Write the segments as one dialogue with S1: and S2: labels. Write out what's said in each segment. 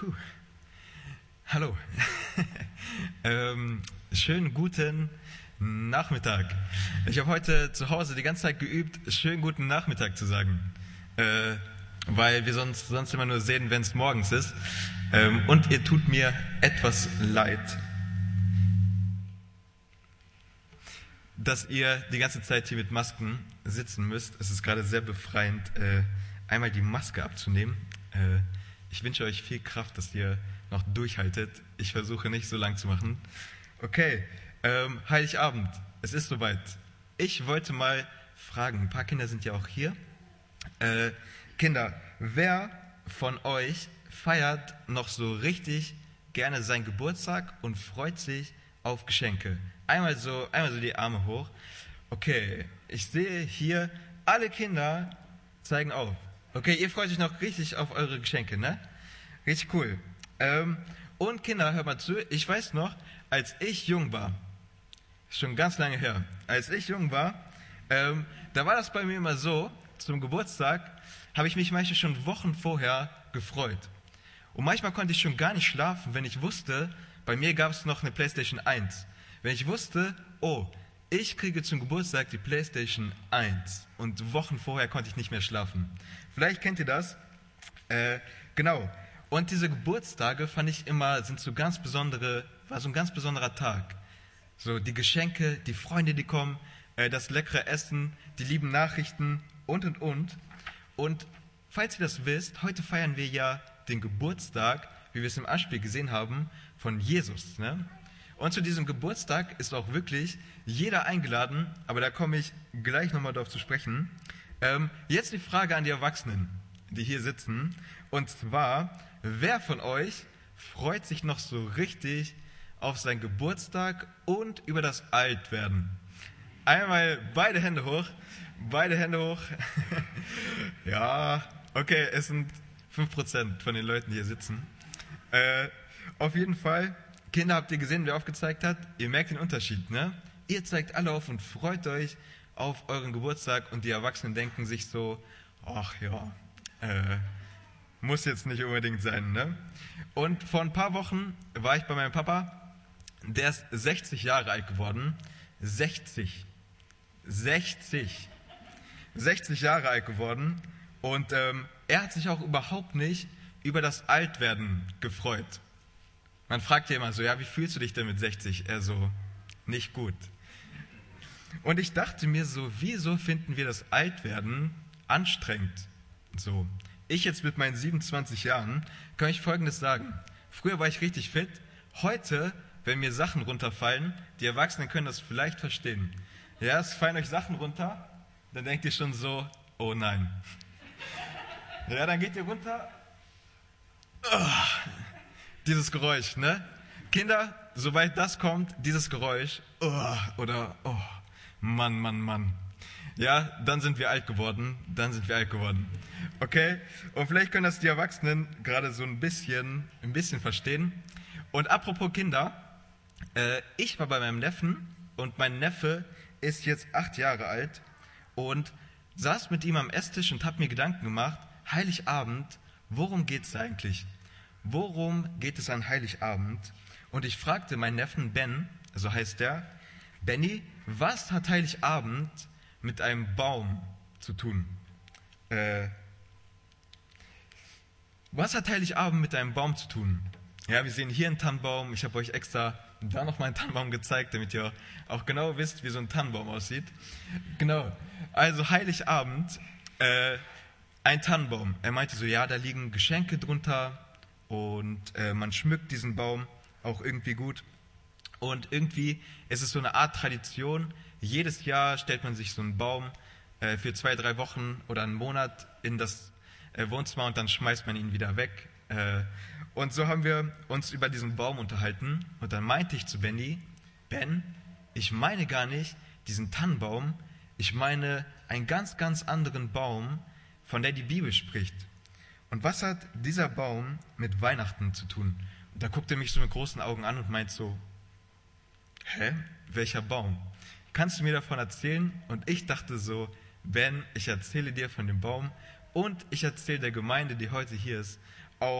S1: Puh. Hallo. Schönen guten Nachmittag. Ich habe heute zu Hause die ganze Zeit geübt, schönen guten Nachmittag zu sagen. Weil wir sonst immer nur sehen, wenn es morgens ist. Und ihr tut mir etwas leid, dass ihr die ganze Zeit hier mit Masken sitzen müsst. Es ist gerade sehr befreiend, einmal die Maske abzunehmen. Ich wünsche euch viel Kraft, dass ihr noch durchhaltet. Ich versuche nicht so lang zu machen. Okay, Heiligabend, es ist soweit. Ich wollte mal fragen, ein paar Kinder sind ja auch hier. Kinder, wer von euch feiert noch so richtig gerne seinen Geburtstag und freut sich auf Geschenke? Einmal so die Arme hoch. Okay, ich sehe hier, alle Kinder zeigen auf. Okay, ihr freut euch noch richtig auf eure Geschenke, ne? Richtig cool. Und Kinder, hört mal zu, ich weiß noch, als ich jung war, schon ganz lange her, als ich jung war, da war das bei mir immer so, zum Geburtstag habe ich mich manchmal schon Wochen vorher gefreut. Und manchmal konnte ich schon gar nicht schlafen, wenn ich wusste, bei mir gab es noch eine PlayStation 1. Wenn ich wusste, oh, ich kriege zum Geburtstag die PlayStation 1 und Wochen vorher konnte ich nicht mehr schlafen. Vielleicht kennt ihr das. Genau. Und diese Geburtstage fand ich immer, war so ein ganz besonderer Tag. So die Geschenke, die Freunde, die kommen, das leckere Essen, die lieben Nachrichten und. Und falls ihr das wisst, heute feiern wir ja den Geburtstag, wie wir es im Anspiel gesehen haben, von Jesus, ne? Und zu diesem Geburtstag ist auch wirklich jeder eingeladen, aber da komme ich gleich nochmal drauf zu sprechen. Jetzt die Frage an die Erwachsenen, die hier sitzen, und zwar, wer von euch freut sich noch so richtig auf seinen Geburtstag und über das Altwerden? Einmal beide Hände hoch. Ja, okay, es sind 5% von den Leuten, die hier sitzen. Auf jeden Fall, Kinder, habt ihr gesehen, wer aufgezeigt hat? Ihr merkt den Unterschied, ne? Ihr zeigt alle auf und freut euch auf euren Geburtstag und die Erwachsenen denken sich so, ach ja, muss jetzt nicht unbedingt sein, ne? Und vor ein paar Wochen war ich bei meinem Papa, der ist 60 Jahre alt geworden. 60 Jahre alt geworden. Und er hat sich auch überhaupt nicht über das Altwerden gefreut. Man fragt ja immer so, ja, wie fühlst du dich denn mit 60? Er so, nicht gut. Und ich dachte mir so, wieso finden wir das Altwerden anstrengend? So, ich jetzt mit meinen 27 Jahren kann ich Folgendes sagen. Früher war ich richtig fit. Heute, wenn mir Sachen runterfallen, die Erwachsenen können das vielleicht verstehen. Ja, es fallen euch Sachen runter, dann denkt ihr schon so, oh nein. Ja, dann geht ihr runter. Oh, dieses Geräusch, ne? Kinder, sobald das kommt, dieses Geräusch, oh, oder, oh, Mann. Ja, dann sind wir alt geworden. Okay? Und vielleicht können das die Erwachsenen gerade so ein bisschen verstehen. Und apropos Kinder, ich war bei meinem Neffen und mein Neffe ist jetzt 8 Jahre alt und saß mit ihm am Esstisch und habe mir Gedanken gemacht, Heiligabend, worum geht es eigentlich? Worum geht es an Heiligabend? Und ich fragte meinen Neffen Ben, so heißt der, Benny, was hat Heiligabend mit einem Baum zu tun? Was hat Heiligabend mit einem Baum zu tun? Ja, wir sehen hier einen Tannenbaum. Ich habe euch extra da nochmal einen Tannenbaum gezeigt, damit ihr auch genau wisst, wie so ein Tannenbaum aussieht. Genau. Also Heiligabend, ein Tannenbaum. Er meinte so, ja, da liegen Geschenke drunter und man schmückt diesen Baum auch irgendwie gut. Und irgendwie ist es so eine Art Tradition. Jedes Jahr stellt man sich so einen Baum für 2-3 Wochen oder einen Monat in das Wohnzimmer und dann schmeißt man ihn wieder weg. Und so haben wir uns über diesen Baum unterhalten. Und dann meinte ich zu Benny, Ben, ich meine gar nicht diesen Tannenbaum, ich meine einen ganz anderen Baum, von der die Bibel spricht. Und was hat dieser Baum mit Weihnachten zu tun? Und da guckt er mich so mit großen Augen an und meint so, hä, welcher Baum? Kannst du mir davon erzählen? Und ich dachte so, Ben, ich erzähle dir von dem Baum und ich erzähle der Gemeinde, die heute hier ist, auch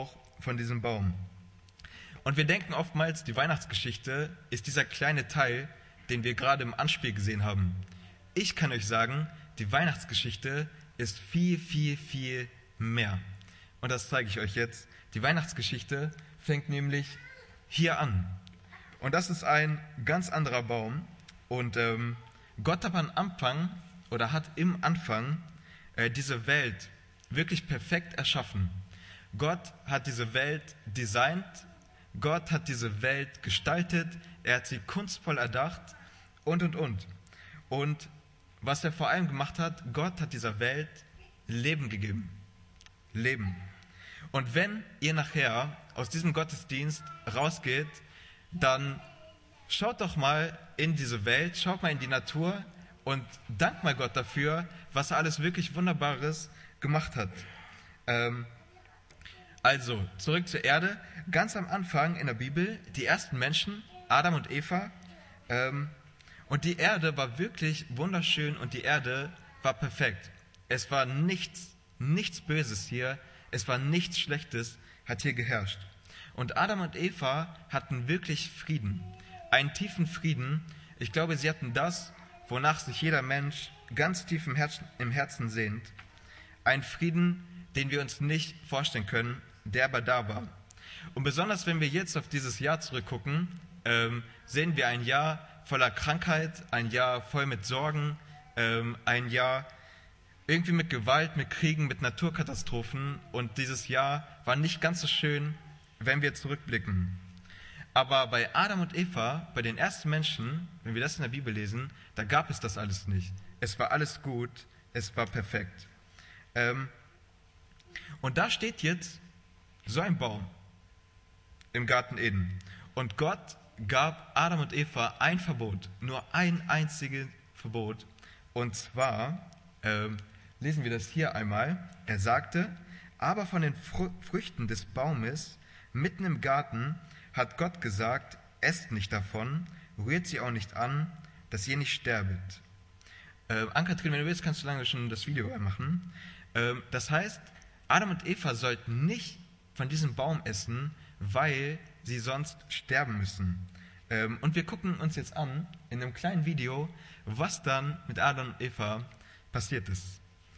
S1: von diesem Baum. Und wir denken oftmals, die Weihnachtsgeschichte ist dieser kleine Teil, den wir gerade im Anspiel gesehen haben. Ich kann euch sagen, die Weihnachtsgeschichte ist viel, viel, viel mehr. Und das zeige ich euch jetzt. Die Weihnachtsgeschichte fängt nämlich hier an. Und das ist ein ganz anderer Baum. Und Gott hat am Anfang oder hat im Anfang diese Welt wirklich perfekt erschaffen. Gott hat diese Welt designt. Gott hat diese Welt gestaltet. Er hat sie kunstvoll erdacht und. Und was er vor allem gemacht hat, Gott hat dieser Welt Leben gegeben. Leben. Und wenn ihr nachher aus diesem Gottesdienst rausgeht, dann schaut doch mal in diese Welt, schaut mal in die Natur und dankt mal Gott dafür, was er alles wirklich Wunderbares gemacht hat. Also, zurück zur Erde. Ganz am Anfang in der Bibel, die ersten Menschen, Adam und Eva. Und die Erde war wirklich wunderschön und die Erde war perfekt. Es war nichts Böses hier, es war nichts Schlechtes, hat hier geherrscht. Und Adam und Eva hatten wirklich Frieden, einen tiefen Frieden. Ich glaube, sie hatten das, wonach sich jeder Mensch ganz tief im Herzen sehnt. Ein Frieden, den wir uns nicht vorstellen können, der aber da war. Und besonders wenn wir jetzt auf dieses Jahr zurückgucken, sehen wir ein Jahr voller Krankheit, ein Jahr voll mit Sorgen, ein Jahr irgendwie mit Gewalt, mit Kriegen, mit Naturkatastrophen. Und dieses Jahr war nicht ganz so schön, wenn wir zurückblicken. Aber bei Adam und Eva, bei den ersten Menschen, wenn wir das in der Bibel lesen, da gab es das alles nicht. Es war alles gut, es war perfekt. Und da steht jetzt so ein Baum im Garten Eden. Und Gott gab Adam und Eva ein Verbot, nur ein einziges Verbot. Und zwar lesen wir das hier einmal. Er sagte, aber von den Früchten des Baumes mitten im Garten hat Gott gesagt, esst nicht davon, rührt sie auch nicht an, dass ihr nicht sterbet. Ann-Kathrin, wenn du willst, kannst du lange schon das Video machen. Das heißt, Adam und Eva sollten nicht von diesem Baum essen, weil sie sonst sterben müssen. Und wir gucken uns jetzt an, in einem kleinen Video, was dann mit Adam und Eva passiert ist.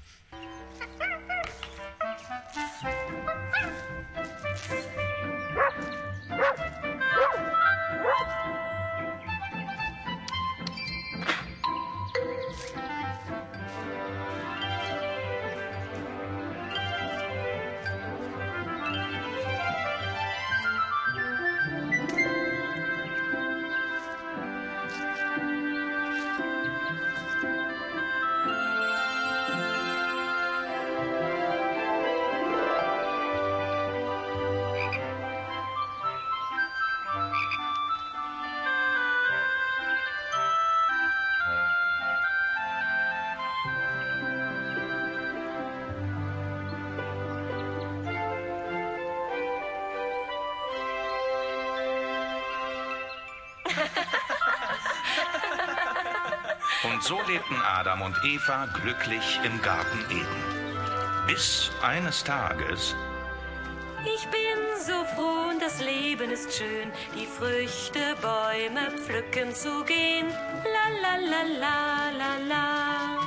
S2: Und so lebten Adam und Eva glücklich im Garten Eden. Bis eines Tages...
S3: Ich bin so froh und das Leben ist schön, die Früchte, Bäume pflücken zu gehen. La la la la la la.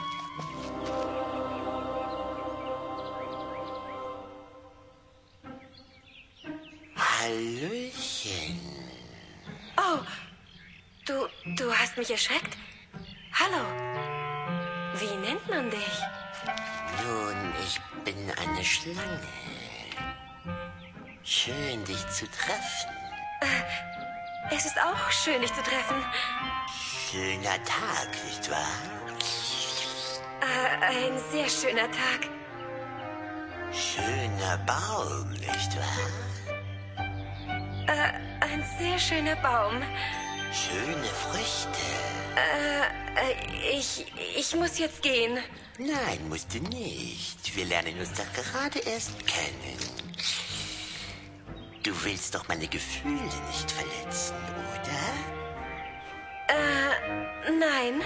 S4: Hallöchen.
S3: Oh, du hast mich erschreckt? Hallo. Wie nennt man dich?
S4: Nun, ich bin eine Schlange. Schön, dich zu treffen.
S3: Es ist auch schön, dich zu treffen.
S4: Schöner Tag, nicht wahr?
S3: Ein sehr schöner Tag.
S4: Schöner Baum, nicht wahr?
S3: Ein sehr schöner Baum.
S4: Schöne Früchte.
S3: Ich muss jetzt gehen.
S4: Nein, musst du nicht. Wir lernen uns doch gerade erst kennen. Du willst doch meine Gefühle nicht verletzen, oder?
S3: Nein.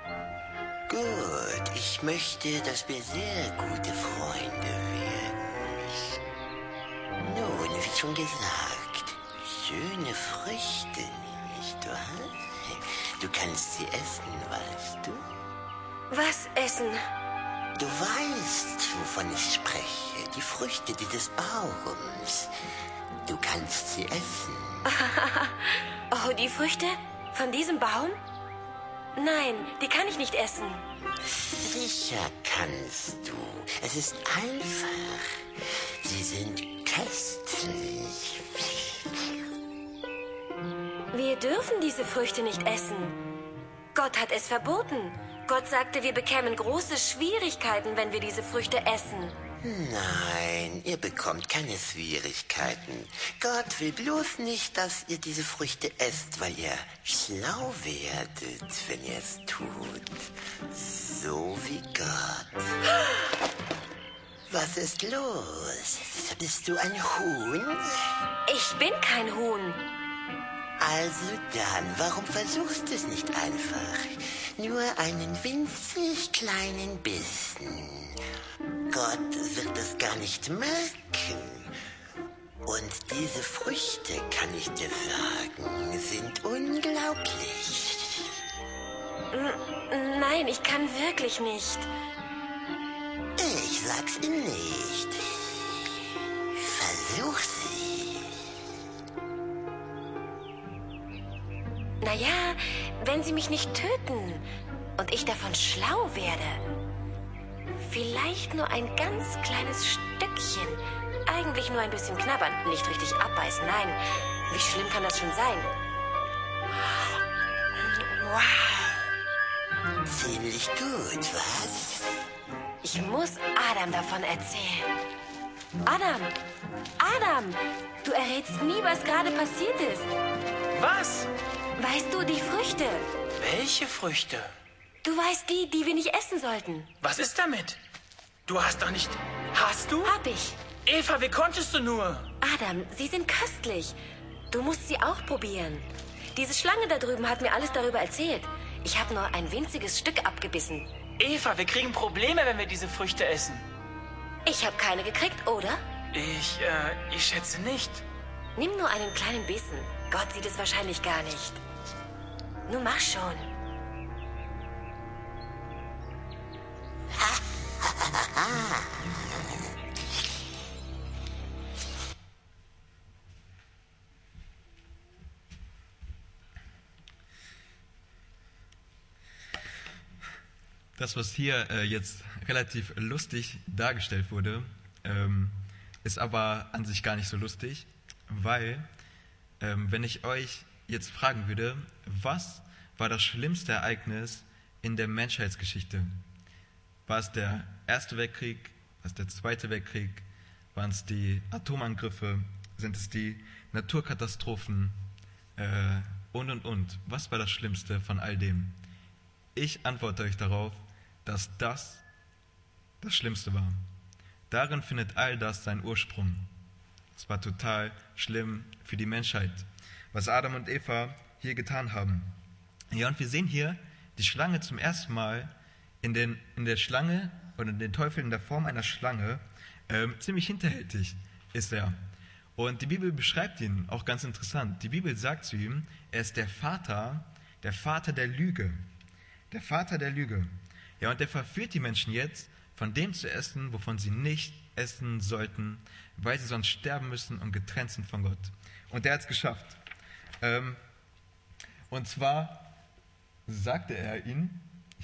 S4: Gut, ich möchte, dass wir sehr gute Freunde werden. Nun, wie schon gesagt. Schöne Früchte, nicht wahr? Du kannst sie essen, weißt du?
S3: Was essen?
S4: Du weißt, wovon ich spreche. Die Früchte dieses Baums. Du kannst sie essen.
S3: Oh, die Früchte? Von diesem Baum? Nein, die kann ich nicht essen.
S4: Sicher kannst du. Es ist einfach. Sie sind köstlich.
S3: Wir dürfen diese Früchte nicht essen. Gott hat es verboten. Gott sagte, wir bekämen große Schwierigkeiten, wenn wir diese Früchte essen.
S4: Nein, ihr bekommt keine Schwierigkeiten. Gott will bloß nicht, dass ihr diese Früchte esst, weil ihr schlau werdet, wenn ihr es tut. So wie Gott. Was ist los? Bist du ein Huhn?
S3: Ich bin kein Huhn.
S4: Also dann, warum versuchst du es nicht einfach? Nur einen winzig kleinen Bissen. Gott wird es gar nicht merken. Und diese Früchte, kann ich dir sagen, sind unglaublich.
S3: Nein, ich kann wirklich nicht.
S4: Ich sag's ihm nicht. Versuch sie.
S3: Naja, wenn sie mich nicht töten und ich davon schlau werde. Vielleicht nur ein ganz kleines Stückchen. Eigentlich nur ein bisschen knabbern, nicht richtig abbeißen. Nein, wie schlimm kann das schon sein? Wow.
S4: Ziemlich gut, was?
S3: Ich muss Adam davon erzählen. Adam! Adam! Du errätst nie, was gerade passiert ist.
S5: Was?
S3: Weißt du, die Früchte.
S5: Welche Früchte?
S3: Du weißt die wir nicht essen sollten.
S5: Was ist damit? Du hast doch nicht... Hast du?
S3: Hab ich.
S5: Eva, wie konntest du nur?
S3: Adam, sie sind köstlich. Du musst sie auch probieren. Diese Schlange da drüben hat mir alles darüber erzählt. Ich habe nur ein winziges Stück abgebissen.
S5: Eva, wir kriegen Probleme, wenn wir diese Früchte essen.
S3: Ich habe keine gekriegt, oder?
S5: Ich schätze nicht.
S3: Nimm nur einen kleinen Bissen. Gott sieht es wahrscheinlich gar nicht. Nun mach schon.
S1: Das, was hier jetzt relativ lustig dargestellt wurde, ist aber an sich gar nicht so lustig, weil, wenn ich euch jetzt fragen würde, was war das schlimmste Ereignis in der Menschheitsgeschichte? War es der Erste Weltkrieg? War es der Zweite Weltkrieg? Waren es die Atomangriffe? Sind es die Naturkatastrophen? Und. Was war das Schlimmste von all dem? Ich antworte euch darauf, dass das Schlimmste war. Darin findet all das seinen Ursprung. Es war total schlimm für die Menschheit, was Adam und Eva hier getan haben. Ja, und wir sehen hier die Schlange zum ersten Mal in der Schlange oder den Teufel in der Form einer Schlange. Ziemlich hinterhältig ist er. Und die Bibel beschreibt ihn auch ganz interessant. Die Bibel sagt zu ihm, er ist der Vater der Lüge. Der Vater der Lüge. Ja, und der verführt die Menschen jetzt, von dem zu essen, wovon sie nicht essen sollten, weil sie sonst sterben müssen und getrennt sind von Gott. Und der hat es geschafft. Und zwar sagte er ihnen,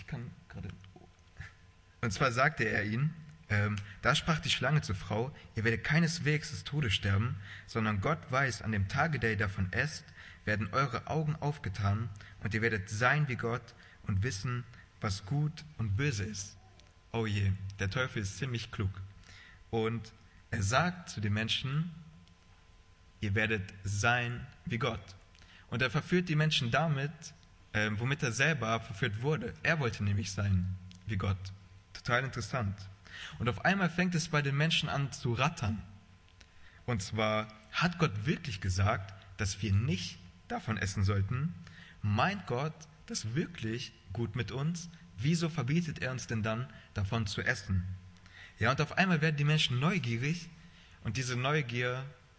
S1: da sprach die Schlange zur Frau, ihr werdet keineswegs des Todes sterben, sondern Gott weiß, an dem Tage, der ihr davon esst, werden eure Augen aufgetan und ihr werdet sein wie Gott und wissen, was gut und böse ist. Oh je, der Teufel ist ziemlich klug. Und er sagt zu den Menschen, ihr werdet sein wie Gott. Und er verführt die Menschen damit, womit er selber verführt wurde. Er wollte nämlich sein wie Gott. Total interessant. Und auf einmal fängt es bei den Menschen an zu rattern. Und zwar, hat Gott wirklich gesagt, dass wir nicht davon essen sollten? Meint Gott das wirklich gut mit uns? Wieso verbietet er uns denn dann, davon zu essen? Ja, und auf einmal werden die Menschen neugierig und diese Neugier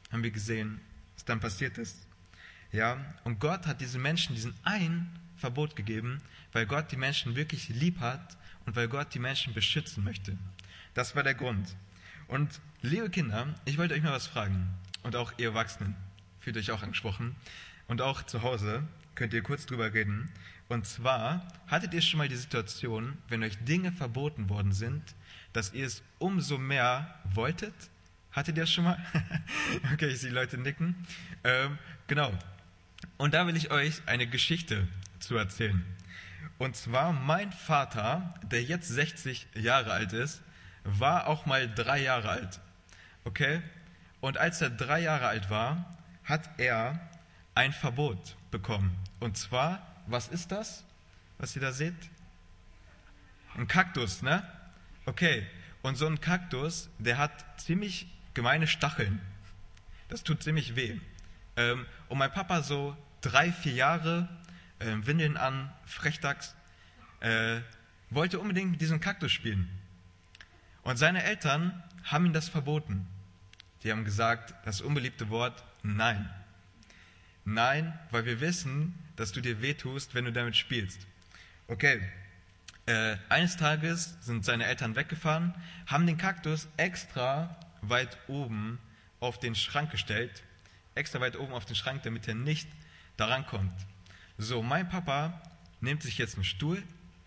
S1: haben wir gesehen, was dann passiert ist. Ja, und Gott hat diesen Menschen diesen ein Verbot gegeben, weil Gott die Menschen wirklich lieb hat und weil Gott die Menschen beschützen möchte. Das war der Grund. Und liebe Kinder, ich wollte euch mal was fragen. Und auch ihr Erwachsenen, fühlt euch auch angesprochen. Und auch zu Hause könnt ihr kurz drüber reden. Und zwar, hattet ihr schon mal die Situation, wenn euch Dinge verboten worden sind, dass ihr es umso mehr wolltet? Hattet ihr das schon mal? Okay, ich sehe Leute nicken. Genau. Und da will ich euch eine Geschichte zu erzählen. Und zwar, mein Vater, der jetzt 60 Jahre alt ist, war auch mal 3 Jahre alt. Okay? Und als er 3 Jahre alt war, hat er ein Verbot bekommen. Und zwar, was ist das, was ihr da seht? Ein Kaktus, ne? Okay. Und so ein Kaktus, der hat ziemlich gemeine Stacheln. Das tut ziemlich weh. Und mein Papa so 3, 4 Jahre, Windeln an, Frechdachs, wollte unbedingt mit diesem Kaktus spielen. Und seine Eltern haben ihm das verboten. Die haben gesagt, das unbeliebte Wort, nein. Nein, weil wir wissen, dass du dir wehtust, wenn du damit spielst. Okay, eines Tages sind seine Eltern weggefahren, haben den Kaktus extra weit oben auf den Schrank gestellt, extra weit oben auf den Schrank, damit er nicht daran kommt. So, mein Papa nimmt sich einen Stuhl,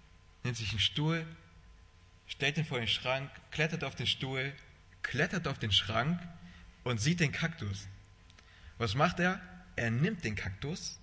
S1: stellt ihn vor den Schrank, klettert auf den Stuhl, klettert auf den Schrank und sieht den Kaktus. Was macht er? Er nimmt den Kaktus,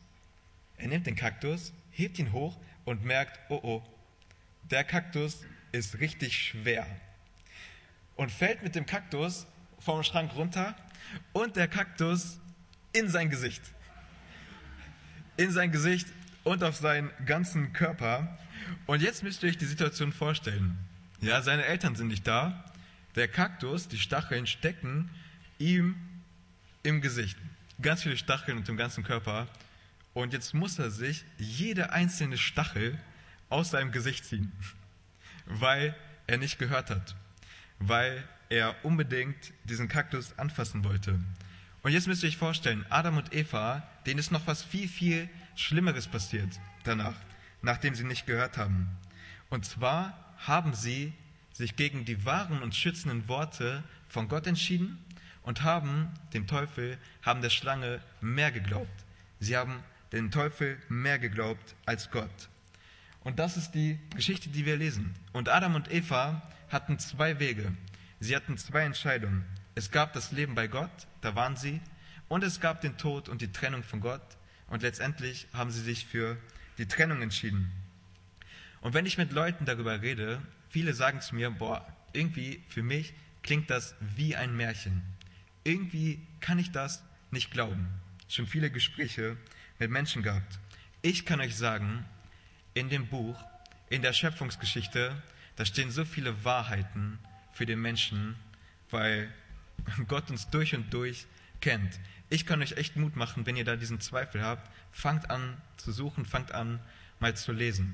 S1: hebt ihn hoch und merkt, oh, der Kaktus ist richtig schwer. Und fällt mit dem Kaktus vom Schrank runter und der Kaktus in sein Gesicht. In sein Gesicht und auf seinen ganzen Körper. Und jetzt müsst ihr euch die Situation vorstellen. Ja, seine Eltern sind nicht da. Der Kaktus, die Stacheln stecken ihm im Gesicht. Ganz viele Stacheln und im ganzen Körper. Und jetzt muss er sich jede einzelne Stachel aus seinem Gesicht ziehen. Weil er nicht gehört hat. Weil er unbedingt diesen Kaktus anfassen wollte. Und jetzt müsst ihr euch vorstellen, Adam und Eva, denen ist noch was viel, viel Schlimmeres passiert danach, nachdem sie nicht gehört haben. Und zwar haben sie sich gegen die wahren und schützenden Worte von Gott entschieden und haben der Schlange mehr geglaubt. Sie haben den Teufel mehr geglaubt als Gott. Und das ist die Geschichte, die wir lesen. Und Adam und Eva hatten 2 Wege. Sie hatten 2 Entscheidungen. Es gab das Leben bei Gott, da waren sie, und es gab den Tod und die Trennung von Gott. Und letztendlich haben sie sich für die Trennung entschieden. Und wenn ich mit Leuten darüber rede, viele sagen zu mir, irgendwie für mich klingt das wie ein Märchen. Irgendwie kann ich das nicht glauben. Schon viele Gespräche mit Menschen gehabt. Ich kann euch sagen, in dem Buch, in der Schöpfungsgeschichte, da stehen so viele Wahrheiten für den Menschen, weil Gott uns durch und durch kennt. Ich kann euch echt Mut machen, wenn ihr da diesen Zweifel habt, fangt an zu suchen, fangt an mal zu lesen.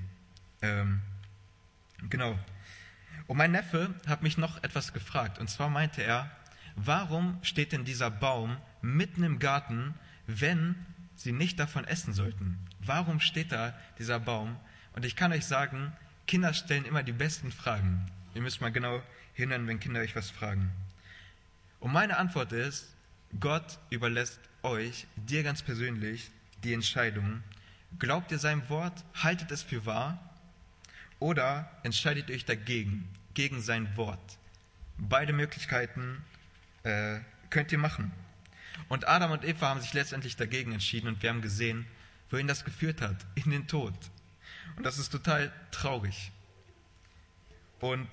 S1: Genau. Und mein Neffe hat mich noch etwas gefragt. Und zwar meinte er, warum steht denn dieser Baum mitten im Garten, wenn sie nicht davon essen sollten? Warum steht da dieser Baum? Und ich kann euch sagen, Kinder stellen immer die besten Fragen. Ihr müsst mal genau hinhören, wenn Kinder euch was fragen. Und meine Antwort ist, Gott überlässt euch, dir ganz persönlich, die Entscheidung. Glaubt ihr seinem Wort, haltet es für wahr oder entscheidet euch dagegen, gegen sein Wort. Beide Möglichkeiten könnt ihr machen. Und Adam und Eva haben sich letztendlich dagegen entschieden und wir haben gesehen, wohin das geführt hat, in den Tod. Und das ist total traurig. Und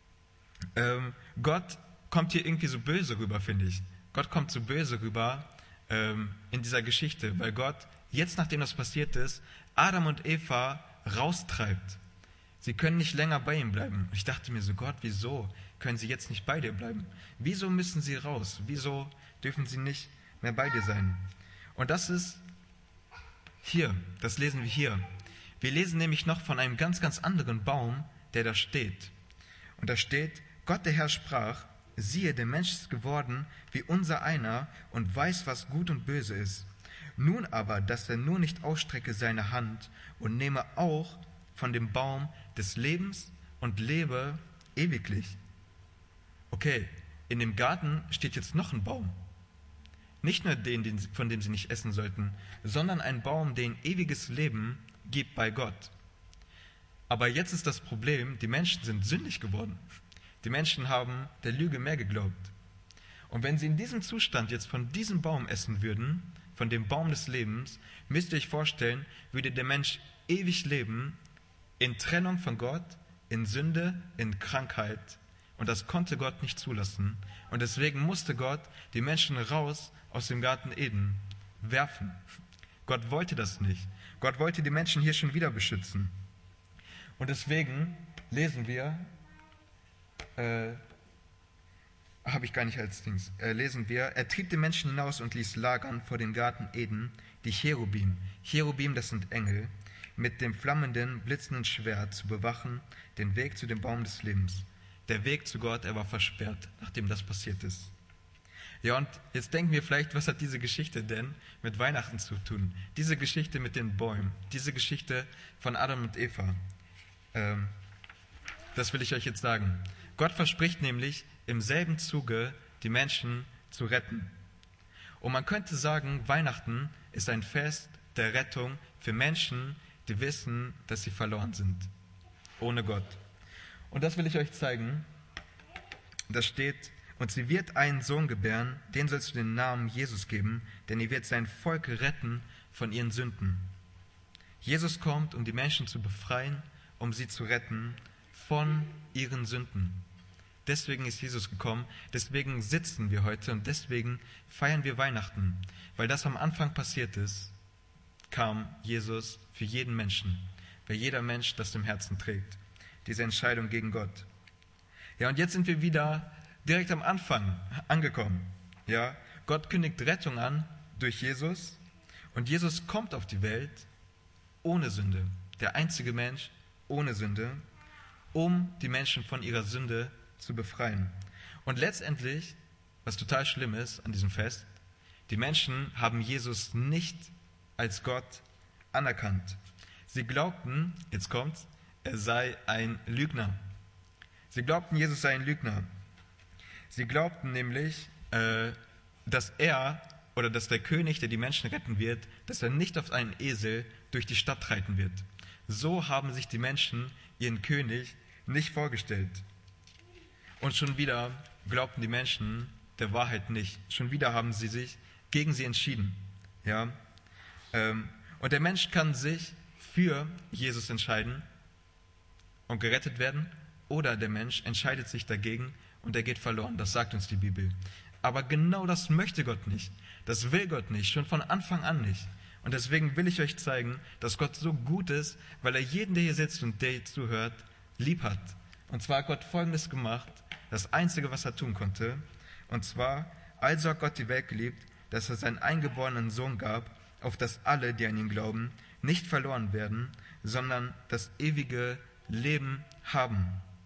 S1: Gott kommt hier irgendwie so böse rüber, finde ich. Gott kommt so böse rüber in dieser Geschichte, weil Gott, jetzt nachdem das passiert ist, Adam und Eva raustreibt. Sie können nicht länger bei ihm bleiben. Und ich dachte mir so, Gott, wieso können sie jetzt nicht bei dir bleiben? Wieso müssen sie raus? Wieso dürfen sie nicht mehr bei dir sein? Und das ist hier, das lesen wir hier. Wir lesen nämlich noch von einem ganz, ganz anderen Baum, der da steht. Und da steht, Gott der Herr sprach, siehe, der Mensch ist geworden wie unser einer und weiß, was gut und böse ist. Nun aber, dass er nur nicht ausstrecke seine Hand und nehme auch von dem Baum des Lebens und lebe ewiglich. Okay, in dem Garten steht jetzt noch ein Baum. Nicht nur den, von dem sie nicht essen sollten, sondern ein Baum, der ewiges Leben gibt bei Gott. Aber jetzt ist das Problem, die Menschen sind sündig geworden. Die Menschen haben der Lüge mehr geglaubt. Und wenn sie in diesem Zustand jetzt von diesem Baum essen würden, von dem Baum des Lebens, müsst ihr euch vorstellen, würde der Mensch ewig leben in Trennung von Gott, in Sünde, in Krankheit. Und das konnte Gott nicht zulassen. Und deswegen musste Gott die Menschen raus aus dem Garten Eden werfen. Gott wollte das nicht. Gott wollte die Menschen hier schon wieder beschützen. Und deswegen lesen wir, lesen wir, er trieb den Menschen hinaus und ließ lagern vor dem Garten Eden die Cherubim. Cherubim, das sind Engel, mit dem flammenden, blitzenden Schwert zu bewachen, den Weg zu dem Baum des Lebens. Der Weg zu Gott, er war versperrt, nachdem das passiert ist. Ja, und jetzt denken wir vielleicht, was hat diese Geschichte denn mit Weihnachten zu tun? Diese Geschichte mit den Bäumen, diese Geschichte von Adam und Eva. Das will ich euch jetzt sagen. Gott verspricht nämlich im selben Zuge, die Menschen zu retten. Und man könnte sagen, Weihnachten ist ein Fest der Rettung für Menschen, die wissen, dass sie verloren sind, ohne Gott. Und das will ich euch zeigen. Da steht, und sie wird einen Sohn gebären, den sollst du den Namen Jesus geben, denn er wird sein Volk retten von ihren Sünden. Jesus kommt, um die Menschen zu befreien, um sie zu retten von ihren Sünden. Deswegen ist Jesus gekommen, deswegen sitzen wir heute und deswegen feiern wir Weihnachten. Weil das am Anfang passiert ist, kam Jesus für jeden Menschen, weil jeder Mensch das im Herzen trägt, diese Entscheidung gegen Gott. Ja, und jetzt sind wir wieder direkt am Anfang angekommen. Ja, Gott kündigt Rettung an durch Jesus und Jesus kommt auf die Welt ohne Sünde, der einzige Mensch ohne Sünde, um die Menschen von ihrer Sünde zu befreien. Und letztendlich, was total schlimm ist an diesem Fest, die Menschen haben Jesus nicht als Gott anerkannt. Sie glaubten, jetzt kommt's, er sei ein Lügner. Sie glaubten, Jesus sei ein Lügner. Sie glaubten nämlich, dass er oder dass der König, der die Menschen retten wird, dass er nicht auf einen Esel durch die Stadt reiten wird. So haben sich die Menschen ihren König nicht vorgestellt. Und schon wieder glaubten die Menschen der Wahrheit nicht. Schon wieder haben sie sich gegen sie entschieden. Ja? Und der Mensch kann sich für Jesus entscheiden und gerettet werden, oder der Mensch entscheidet sich dagegen und er geht verloren. Das sagt uns die Bibel. Aber genau das möchte Gott nicht. Das will Gott nicht, schon von Anfang an nicht. Und deswegen will ich euch zeigen, dass Gott so gut ist, weil er jeden, der hier sitzt und der hier zuhört, lieb hat. Und zwar hat Gott Folgendes gemacht, das Einzige, was er tun konnte. Und zwar, also hat Gott die Welt geliebt, dass er seinen eingeborenen Sohn gab, auf dass alle, die an ihn glauben, nicht verloren werden, sondern das ewige Leben haben.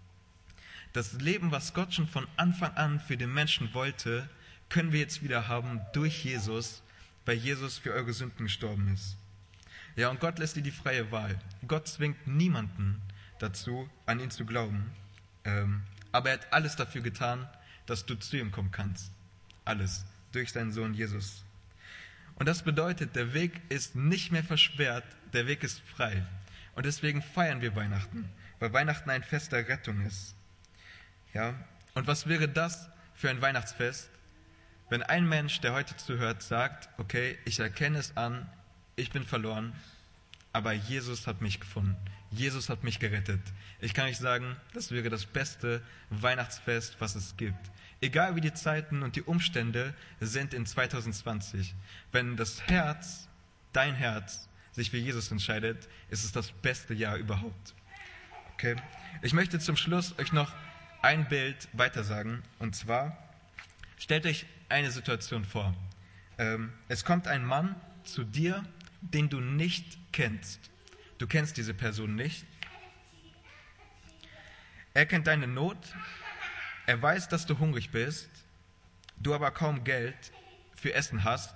S1: Das Leben, was Gott schon von Anfang an für den Menschen wollte, können wir jetzt wieder haben durch Jesus, weil Jesus für eure Sünden gestorben ist. Ja, und Gott lässt dir die freie Wahl. Gott zwingt niemanden dazu, an ihn zu glauben. Aber er hat alles dafür getan, dass du zu ihm kommen kannst. Alles. Durch seinen Sohn Jesus. Und das bedeutet, der Weg ist nicht mehr versperrt, der Weg ist frei. Und deswegen feiern wir Weihnachten, weil Weihnachten ein Fest der Rettung ist. Ja? Und was wäre das für ein Weihnachtsfest, wenn ein Mensch, der heute zuhört, sagt, okay, ich erkenne es an, ich bin verloren, aber Jesus hat mich gefunden. Jesus hat mich gerettet. Ich kann euch sagen, das wäre das beste Weihnachtsfest, was es gibt. Egal wie die Zeiten und die Umstände sind in 2020. Wenn das Herz, dein Herz, sich für Jesus entscheidet, ist es das beste Jahr überhaupt. Okay? Ich möchte zum Schluss euch noch ein Bild weitersagen. Und zwar, stellt euch eine Situation vor. Es kommt ein Mann zu dir, den du nicht kennst. Du kennst diese Person nicht. Er kennt deine Not, Er weiß, dass du hungrig bist, du aber kaum Geld für Essen hast.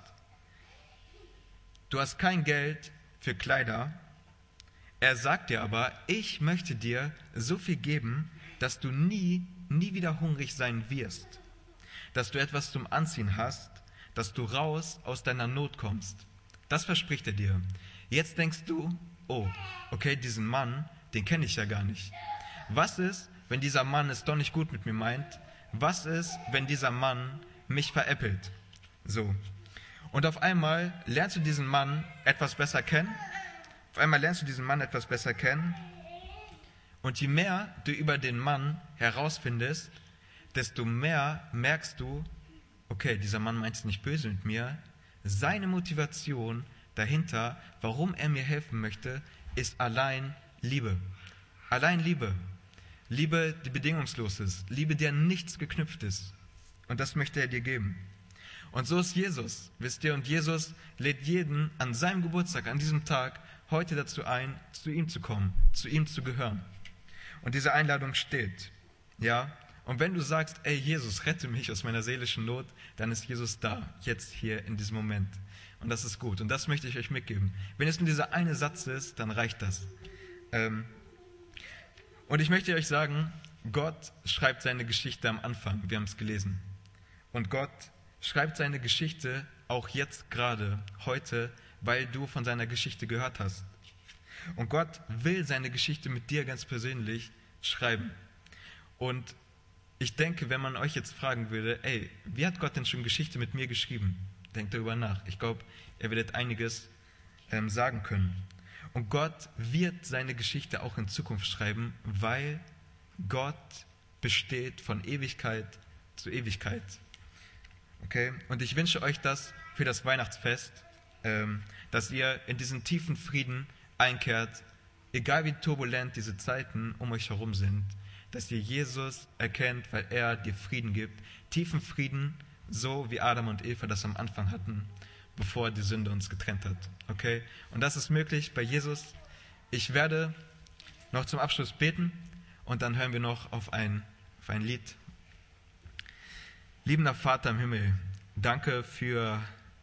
S1: Du hast kein Geld für Kleider. Er sagt dir aber, ich möchte dir so viel geben, dass du nie wieder hungrig sein wirst. Dass du etwas zum Anziehen hast, dass du raus aus deiner Not kommst. Das verspricht er dir. Jetzt denkst du, oh, okay, diesen Mann, den kenne ich ja gar nicht. Was ist, wenn dieser Mann es doch nicht gut mit mir meint? Was ist, wenn dieser Mann mich veräppelt? So. Und auf einmal lernst du diesen Mann etwas besser kennen. Und je mehr du über den Mann herausfindest, desto mehr merkst du, okay, dieser Mann meint es nicht böse mit mir. Seine Motivation dahinter, warum er mir helfen möchte, ist allein Liebe. Allein Liebe. Liebe, die bedingungslos ist. Liebe, die an nichts geknüpft ist. Und das möchte er dir geben. Und so ist Jesus, wisst ihr, und Jesus lädt jeden an seinem Geburtstag, an diesem Tag, heute dazu ein, zu ihm zu kommen, zu ihm zu gehören. Und diese Einladung steht, ja. Und wenn du sagst, ey Jesus, rette mich aus meiner seelischen Not, dann ist Jesus da, jetzt hier in diesem Moment. Und das ist gut. Und das möchte ich euch mitgeben. Wenn es nur dieser eine Satz ist, dann reicht das. Und ich möchte euch sagen, Gott schreibt seine Geschichte am Anfang. Wir haben es gelesen. Und Gott schreibt seine Geschichte auch jetzt gerade, heute, weil du von seiner Geschichte gehört hast. Und Gott will seine Geschichte mit dir ganz persönlich schreiben. Und ich denke, wenn man euch jetzt fragen würde, ey, wie hat Gott denn schon Geschichte mit mir geschrieben? Denkt darüber nach. Ich glaube, ihr werdet einiges sagen können. Und Gott wird seine Geschichte auch in Zukunft schreiben, weil Gott besteht von Ewigkeit zu Ewigkeit. Okay? Und ich wünsche euch das für das Weihnachtsfest, dass ihr in diesen tiefen Frieden einkehrt, egal wie turbulent diese Zeiten um euch herum sind, dass ihr Jesus erkennt, weil er dir Frieden gibt. Tiefen Frieden, so wie Adam und Eva das am Anfang hatten, bevor die Sünde uns getrennt hat. Okay? Und das ist möglich bei Jesus. Ich werde noch zum Abschluss beten und dann hören wir noch auf ein Lied. Liebender Vater im Himmel, danke für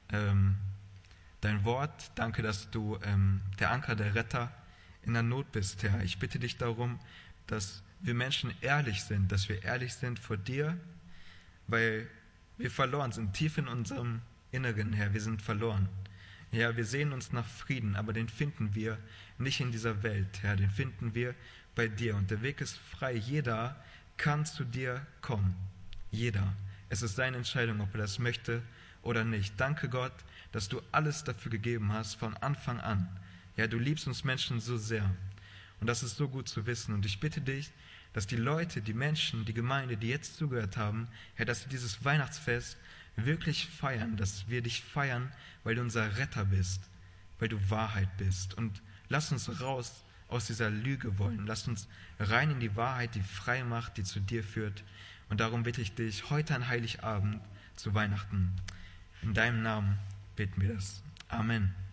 S1: dein Wort. Danke, dass du der Anker, der Retter in der Not bist, Herr. Ich bitte dich darum, dass wir Menschen ehrlich sind, dass wir ehrlich sind vor dir, weil wir verloren sind, tief in unserem Inneren, Herr. Wir sind verloren. Ja, wir sehen uns nach Frieden, aber den finden wir nicht in dieser Welt, Herr. Den finden wir bei dir. Und der Weg ist frei. Jeder kann zu dir kommen. Jeder. Es ist seine Entscheidung, ob er das möchte oder nicht. Danke Gott, dass du alles dafür gegeben hast von Anfang an. Ja, du liebst uns Menschen so sehr. Und das ist so gut zu wissen. Und ich bitte dich, dass die Leute, die Menschen, die Gemeinde, die jetzt zugehört haben, Herr, dass sie dieses Weihnachtsfest wirklich feiern, dass wir dich feiern, weil du unser Retter bist, weil du Wahrheit bist. Und lass uns raus aus dieser Lüge wollen. Lass uns rein in die Wahrheit, die frei macht, die zu dir führt. Und darum bitte ich dich, heute an Heiligabend zu Weihnachten. In deinem Namen beten wir das. Amen.